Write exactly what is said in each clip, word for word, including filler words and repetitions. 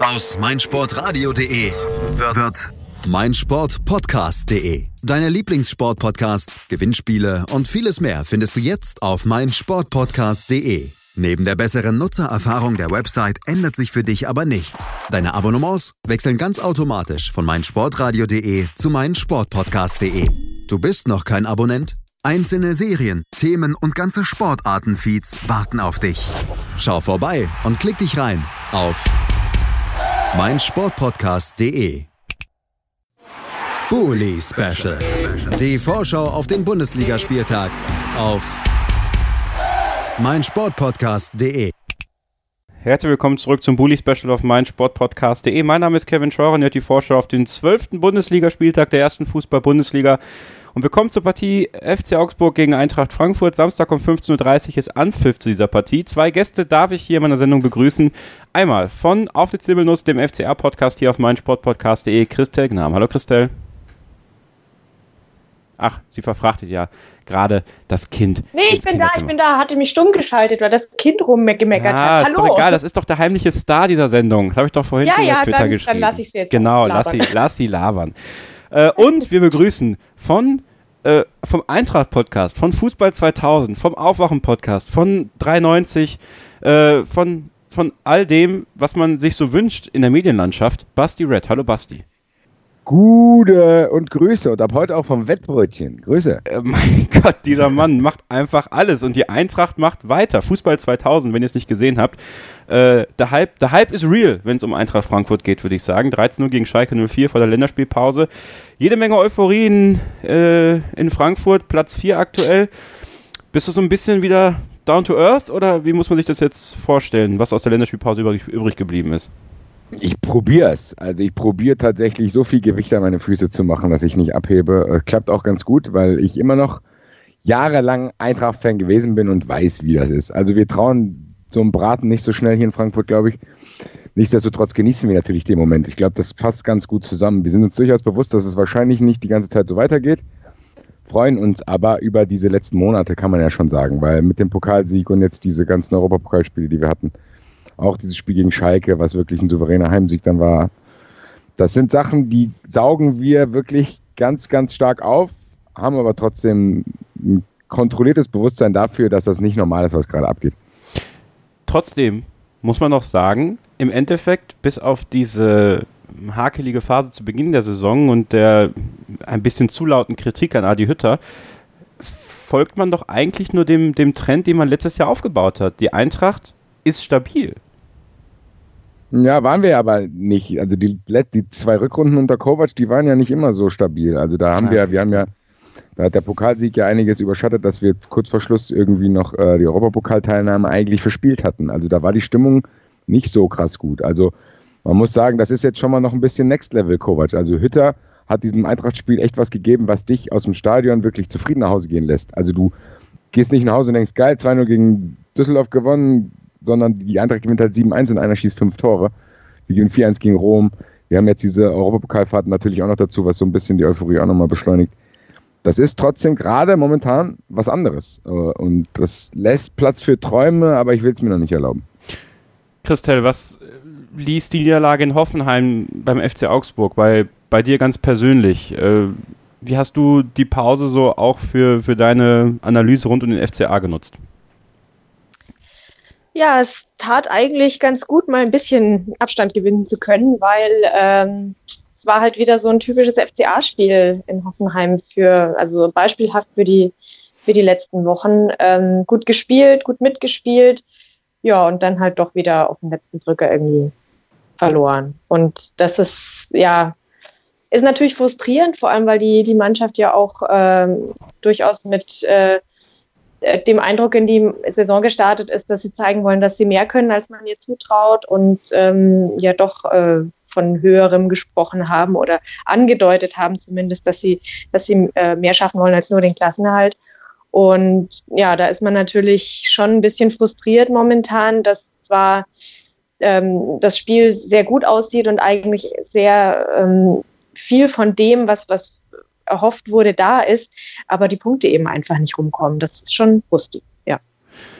Aus meinsportradio.de wird meinsportpodcast.de. Deine Lieblingssportpodcasts, Gewinnspiele und vieles mehr findest du jetzt auf meinsportpodcast.de. Neben der besseren Nutzererfahrung der Website ändert sich für dich aber nichts. Deine Abonnements wechseln ganz automatisch von meinsportradio.de zu meinsportpodcast.de. Du bist noch kein Abonnent? Einzelne Serien, Themen und ganze Sportarten-Feeds warten auf dich. Schau vorbei und klick dich rein auf meinsportpodcast.de. Bully Special. Die Vorschau auf den Bundesligaspieltag auf meinsportpodcast.de. Herzlich willkommen zurück zum Bully Special auf meinsportpodcast.de. Mein Name ist Kevin Scheurer und ihr hört die Vorschau auf den zwölften Bundesligaspieltag der ersten Fußball-Bundesliga. Und wir kommen zur Partie F C Augsburg gegen Eintracht Frankfurt. Samstag um fünfzehn Uhr dreißig ist Anpfiff zu dieser Partie. Zwei Gäste darf ich hier in meiner Sendung begrüßen. Einmal von Auf die Zirbelnuss, dem F C R-Podcast hier auf meinsportpodcast.de, Christel Gnam. Hallo Christel. Ach, sie verfrachtet ja gerade das Kind. Nee, ich bin da, ich bin da, hatte mich stumm geschaltet, weil das Kind rumgemeckert ja, hat. Hallo. Ist doch egal, das ist doch der heimliche Star dieser Sendung. Das habe ich doch vorhin ja, schon ja, auf Twitter dann, geschrieben. Dann lass ich sie jetzt Genau, lass sie, lass sie labern. Äh, und wir begrüßen von äh, vom Eintracht-Podcast, von Fußball zweitausend, vom Aufwachen-Podcast, von dreiundneunzig, äh, von, von all dem, was man sich so wünscht in der Medienlandschaft, Basti Red. Hallo Basti. Gute und Grüße und ab heute auch vom Wettbrötchen. Grüße. Äh, mein Gott, dieser Mann macht einfach alles und die Eintracht macht weiter. Fußball zweitausend, wenn ihr es nicht gesehen habt. Äh, der Hype, der Hype ist real, wenn es um Eintracht Frankfurt geht, würde ich sagen. dreizehn null gegen Schalke null vier vor der Länderspielpause. Jede Menge Euphorie in, äh, in Frankfurt, Platz vier aktuell. Bist du so ein bisschen wieder down to earth oder wie muss man sich das jetzt vorstellen, was aus der Länderspielpause übrig, übrig geblieben ist? Ich probiere es. Also ich probiere tatsächlich so viel Gewicht an meine Füße zu machen, dass ich nicht abhebe. Äh, klappt auch ganz gut, weil ich immer noch jahrelang Eintracht-Fan gewesen bin und weiß, wie das ist. Also wir trauen so einem Braten nicht so schnell hier in Frankfurt, glaube ich. Nichtsdestotrotz genießen wir natürlich den Moment. Ich glaube, das passt ganz gut zusammen. Wir sind uns durchaus bewusst, dass es wahrscheinlich nicht die ganze Zeit so weitergeht. Freuen uns aber über diese letzten Monate, kann man ja schon sagen. Weil mit dem Pokalsieg und jetzt diese ganzen Europapokalspiele, die wir hatten, auch dieses Spiel gegen Schalke, was wirklich ein souveräner Heimsieg dann war. Das sind Sachen, die saugen wir wirklich ganz, ganz stark auf, haben aber trotzdem ein kontrolliertes Bewusstsein dafür, dass das nicht normal ist, was gerade abgeht. Trotzdem muss man noch sagen, im Endeffekt, bis auf diese hakelige Phase zu Beginn der Saison und der ein bisschen zu lauten Kritik an Adi Hütter, folgt man doch eigentlich nur dem, dem Trend, den man letztes Jahr aufgebaut hat. Die Eintracht ist stabil. Ja, waren wir aber nicht. Also die, die zwei Rückrunden unter Kovac, die waren ja nicht immer so stabil. Also da haben wir, wir haben ja, da hat der Pokalsieg ja einiges überschattet, dass wir kurz vor Schluss irgendwie noch äh, die Europapokalteilnahme eigentlich verspielt hatten. Also da war die Stimmung nicht so krass gut. Also man muss sagen, das ist jetzt schon mal noch ein bisschen Next Level Kovac. Also Hütter hat diesem Eintracht-Spiel echt was gegeben, was dich aus dem Stadion wirklich zufrieden nach Hause gehen lässt. Also du gehst nicht nach Hause und denkst, geil, zwei null gegen Düsseldorf gewonnen, sondern die Eintracht gewinnt halt sieben eins und einer schießt fünf Tore. Wir gewinnen vier eins gegen Rom. Wir haben jetzt diese Europapokalfahrt natürlich auch noch dazu, was so ein bisschen die Euphorie auch nochmal beschleunigt. Das ist trotzdem gerade momentan was anderes. Und das lässt Platz für Träume, aber ich will es mir noch nicht erlauben. Christel, was ließ die Niederlage in Hoffenheim beim F C Augsburg, bei, bei dir ganz persönlich? Wie hast du die Pause so auch für, für deine Analyse rund um den F C A genutzt? Ja, es tat eigentlich ganz gut, mal ein bisschen Abstand gewinnen zu können, weil ähm, es war halt wieder so ein typisches F C A-Spiel in Hoffenheim für, also beispielhaft für die für die letzten Wochen. Ähm, gut gespielt, gut mitgespielt, ja, und dann halt doch wieder auf den letzten Drücker irgendwie verloren. Und das ist, ja, ist natürlich frustrierend, vor allem, weil die, die Mannschaft ja auch ähm, durchaus mit äh, dem Eindruck in die Saison gestartet ist, dass sie zeigen wollen, dass sie mehr können, als man ihr zutraut und ähm, ja doch äh, von Höherem gesprochen haben oder angedeutet haben zumindest, dass sie, dass sie äh, mehr schaffen wollen als nur den Klassenerhalt. Und ja, da ist man natürlich schon ein bisschen frustriert momentan, dass zwar ähm, das Spiel sehr gut aussieht und eigentlich sehr ähm, viel von dem, was, was erhofft wurde, da ist, aber die Punkte eben einfach nicht rumkommen. Das ist schon lustig, ja.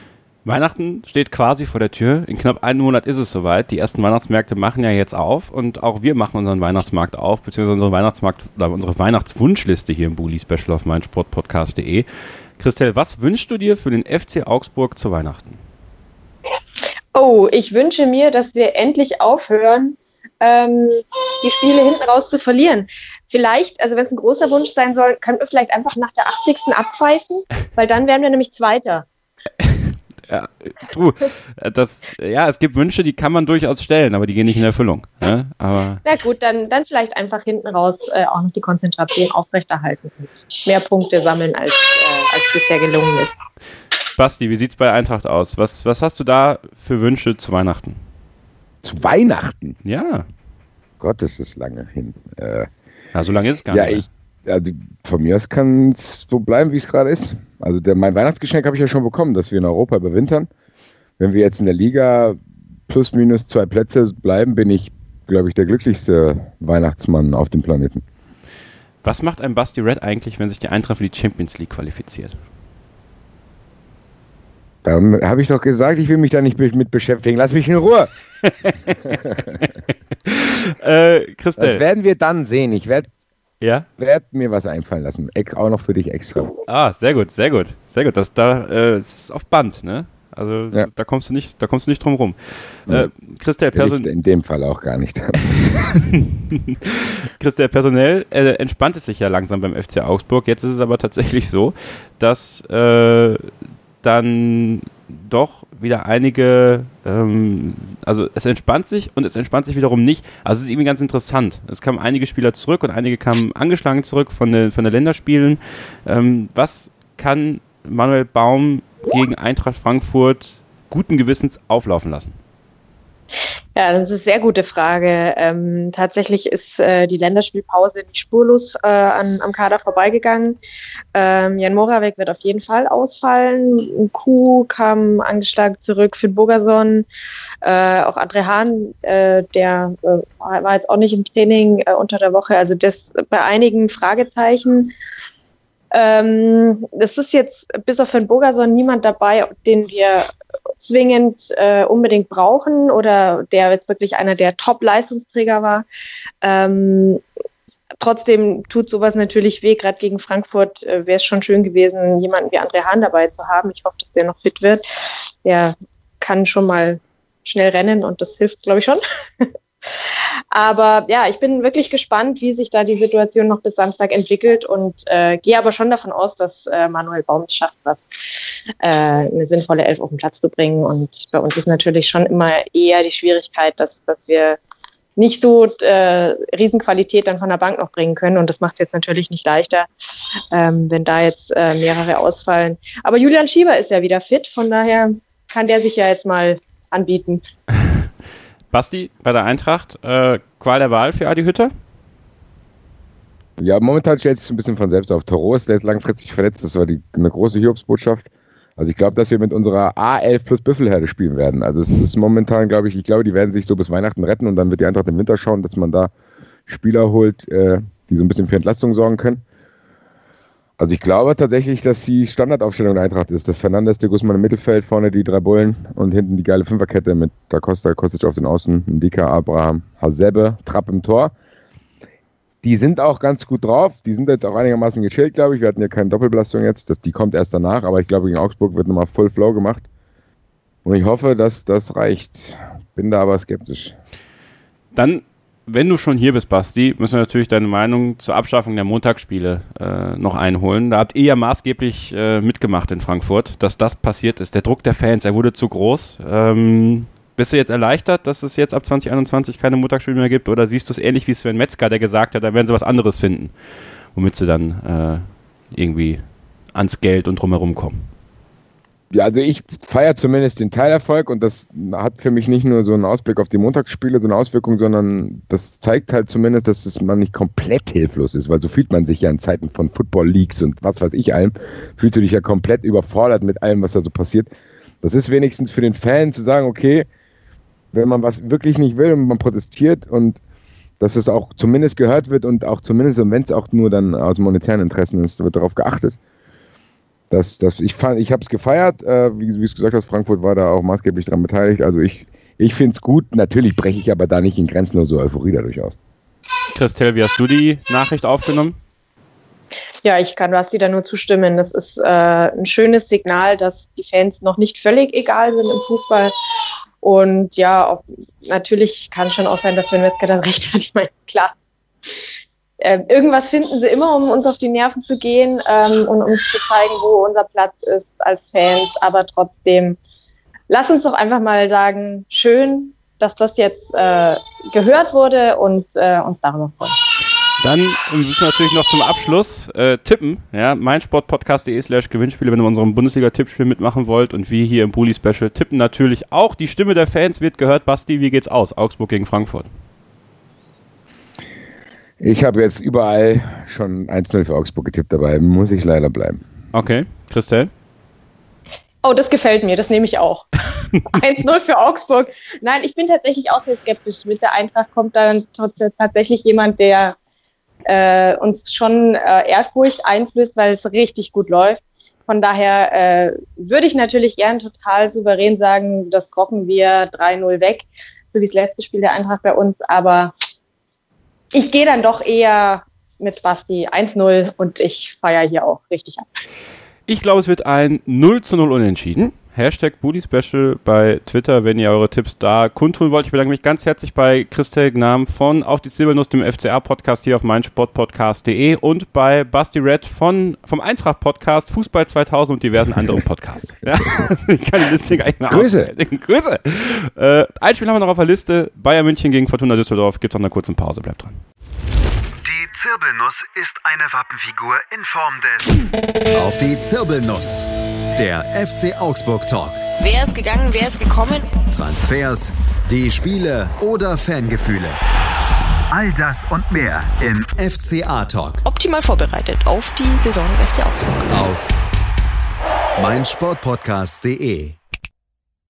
Weihnachten steht quasi vor der Tür. In knapp einem Monat ist es soweit. Die ersten Weihnachtsmärkte machen ja jetzt auf und auch wir machen unseren Weihnachtsmarkt auf, beziehungsweise unsere Weihnachtsmarkt oder unsere Weihnachtswunschliste hier im Bully Special auf meinsportpodcast punkt de. Christel, was wünschst du dir für den F C Augsburg zu Weihnachten? Oh, ich wünsche mir, dass wir endlich aufhören, ähm, die Spiele hinten raus zu verlieren. Vielleicht, also wenn es ein großer Wunsch sein soll, könnten wir vielleicht einfach nach der achtzigsten abpfeifen, weil dann wären wir nämlich Zweiter. Ja, du, das, ja, es gibt Wünsche, die kann man durchaus stellen, aber die gehen nicht in Erfüllung. Ja, aber na gut, dann, dann vielleicht einfach hinten raus äh, auch noch die Konzentration aufrechterhalten und mehr Punkte sammeln, als, äh, als bisher gelungen ist. Basti, wie sieht's bei Eintracht aus? Was, was hast du da für Wünsche zu Weihnachten? Zu Weihnachten? Ja. Gott, das ist lange hin. Äh, ja, so lange ist es gar ja, nicht. Ich, also von mir aus kann es so bleiben, wie es gerade ist. Also der, mein Weihnachtsgeschenk habe ich ja schon bekommen, dass wir in Europa überwintern. Wenn wir jetzt in der Liga plus minus zwei Plätze bleiben, bin ich, glaube ich, der glücklichste Weihnachtsmann auf dem Planeten. Was macht ein Basti Red eigentlich, wenn sich die Eintracht für die Champions League qualifiziert? Da habe ich doch gesagt, ich will mich da nicht mit beschäftigen. Lass mich in Ruhe. äh, Christel. Das werden wir dann sehen. Ich werde ja? werd mir was einfallen lassen. Auch noch für dich extra. Ah, sehr gut, sehr gut. Sehr gut. Das da äh, ist auf Band, ne? Also ja. da kommst du nicht, da kommst du nicht drum rum. Äh, Christel, Person- in dem Fall auch gar nicht. Christel, personell äh, entspannt es sich ja langsam beim F C Augsburg. Jetzt ist es aber tatsächlich so, dass äh, dann doch wieder einige, ähm, also es entspannt sich und es entspannt sich wiederum nicht. Also es ist irgendwie ganz interessant. Es kamen einige Spieler zurück und einige kamen angeschlagen zurück von, den, von den Länderspielen. Ähm, was kann Manuel Baum gegen Eintracht Frankfurt guten Gewissens auflaufen lassen? Ja, das ist eine sehr gute Frage. Ähm, tatsächlich ist äh, die Länderspielpause nicht spurlos äh, an, am Kader vorbeigegangen. Ähm, Jan Moravec wird auf jeden Fall ausfallen. Kuh kam angeschlagen zurück, Finn Bogerson, äh, auch André Hahn, äh, der äh, war jetzt auch nicht im Training äh, unter der Woche. Also das bei einigen Fragezeichen. Ähm, es ist jetzt bis auf Finn Bogerson niemand dabei, den wir zwingend äh, unbedingt brauchen oder der jetzt wirklich einer der Top-Leistungsträger war. Ähm, trotzdem tut sowas natürlich weh, gerade gegen Frankfurt äh, wäre es schon schön gewesen, jemanden wie André Hahn dabei zu haben. Ich hoffe, dass der noch fit wird. Der kann schon mal schnell rennen und das hilft, glaube ich, schon. Aber ja, ich bin wirklich gespannt, wie sich da die Situation noch bis Samstag entwickelt und äh, gehe aber schon davon aus, dass äh, Manuel Baum es schafft, was, äh, eine sinnvolle Elf auf den Platz zu bringen. Und bei uns ist natürlich schon immer eher die Schwierigkeit, dass, dass wir nicht so äh, Riesenqualität dann von der Bank noch bringen können. Und das macht es jetzt natürlich nicht leichter, ähm, wenn da jetzt äh, mehrere ausfallen. Aber Julian Schieber ist ja wieder fit, von daher kann der sich ja jetzt mal anbieten. Basti, bei der Eintracht, äh, Qual der Wahl für Adi Hütter? Ja, momentan stellt es ein bisschen von selbst auf. Toros, der ist langfristig verletzt, das war die, eine große Hiobsbotschaft. Also ich glaube, dass wir mit unserer A elf plus Büffelherde spielen werden. Also es ist momentan, glaube ich, ich glaube, die werden sich so bis Weihnachten retten und dann wird die Eintracht im Winter schauen, dass man da Spieler holt, äh, die so ein bisschen für Entlastung sorgen können. Also ich glaube tatsächlich, dass die Standardaufstellung der Eintracht ist, dass Fernandes, de Guzman im Mittelfeld, vorne die drei Bullen und hinten die geile Fünferkette mit Da Costa, Kostic auf den Außen, Ndika, Abraham, Hasebe, Trapp im Tor. Die sind auch ganz gut drauf, die sind jetzt auch einigermaßen gechillt, glaube ich. Wir hatten ja keine Doppelbelastung jetzt, das, die kommt erst danach, aber ich glaube, gegen Augsburg wird nochmal Full Flow gemacht. Und ich hoffe, dass das reicht. Bin da aber skeptisch. Dann, wenn du schon hier bist, Basti, müssen wir natürlich deine Meinung zur Abschaffung der Montagsspiele äh, noch einholen. Da habt ihr ja maßgeblich äh, mitgemacht in Frankfurt, dass das passiert ist. Der Druck der Fans, er wurde zu groß. Ähm, bist du jetzt erleichtert, dass es jetzt ab zwanzig einundzwanzig keine Montagsspiele mehr gibt? Oder siehst du es ähnlich wie Sven Metzger, der gesagt hat, da werden sie was anderes finden, womit sie dann äh, irgendwie ans Geld und drumherum kommen? Ja, also ich feiere zumindest den Teilerfolg und das hat für mich nicht nur so einen Ausblick auf die Montagsspiele, so eine Auswirkung, sondern das zeigt halt zumindest, dass es man nicht komplett hilflos ist, weil so fühlt man sich ja in Zeiten von Football Leagues und was weiß ich allem, fühlst du dich ja komplett überfordert mit allem, was da so passiert. Das ist wenigstens für den Fan zu sagen, okay, wenn man was wirklich nicht will und man protestiert und dass es auch zumindest gehört wird und auch zumindest, und wenn es auch nur dann aus monetären Interessen ist, wird darauf geachtet. Das, das, ich fand, ich habe es gefeiert, äh, wie, wie du es gesagt hast, Frankfurt war da auch maßgeblich daran beteiligt. Also ich, ich finde es gut. Natürlich breche ich aber da nicht in grenzenlose Euphorie dadurch aus. Christel, wie hast du die Nachricht aufgenommen? Ja, ich kann Basti da nur zustimmen. Das ist äh, ein schönes Signal, dass die Fans noch nicht völlig egal sind im Fußball. Und ja, auch, natürlich kann schon auch sein, dass Sven Metzger dann recht hat. Ich meine, klar, äh, irgendwas finden sie immer, um uns auf die Nerven zu gehen ähm, und uns zu zeigen, wo unser Platz ist als Fans. Aber trotzdem, lass uns doch einfach mal sagen, schön, dass das jetzt äh, gehört wurde und äh, uns darüber freuen. Dann müssen wir natürlich noch zum Abschluss äh, tippen. Ja, meinsportpodcast.de slash Gewinnspiele, wenn ihr in unserem Bundesliga-Tippspiel mitmachen wollt. Und wir hier im Bully-Special tippen natürlich auch. Die Stimme der Fans wird gehört. Basti, wie geht's aus? Augsburg gegen Frankfurt. Ich habe jetzt überall schon eins null für Augsburg getippt, dabei muss ich leider bleiben. Okay, Christel? Oh, das gefällt mir, das nehme ich auch. eins null für Augsburg. Nein, ich bin tatsächlich auch sehr skeptisch. Mit der Eintracht kommt dann trotzdem tatsächlich jemand, der äh, uns schon äh, Ehrfurcht einflößt, weil es richtig gut läuft. Von daher äh, würde ich natürlich gern total souverän sagen, das rocken wir drei null weg, so wie das letzte Spiel der Eintracht bei uns. Aber ich gehe dann doch eher mit Basti eins null und ich feiere hier auch richtig ab. Ich glaube, es wird ein null zu null unentschieden. Hashtag Bully Special bei Twitter, wenn ihr eure Tipps da kundtun wollt. Ich bedanke mich ganz herzlich bei Christel Gnam von Auf die Zielbenuss, dem F C A-Podcast hier auf meinsportpodcast punkt de und bei Basti Red von, vom Eintracht-Podcast, Fußball zweitausend und diversen anderen Podcasts. Ja? Ich kann die Liste gar nicht mehr Grüße. Grüße. Äh, ein Spiel haben wir noch auf der Liste. Bayern München gegen Fortuna Düsseldorf. Gibt es noch eine kurze Pause. Bleibt dran. Die Zirbelnuss ist eine Wappenfigur in Form des Auf die Zirbelnuss. Der F C Augsburg Talk. Wer ist gegangen, wer ist gekommen? Transfers, die Spiele oder Fangefühle. All das und mehr im F C A Talk. Optimal vorbereitet auf die Saison des F C Augsburg. Auf meinsportpodcast punkt de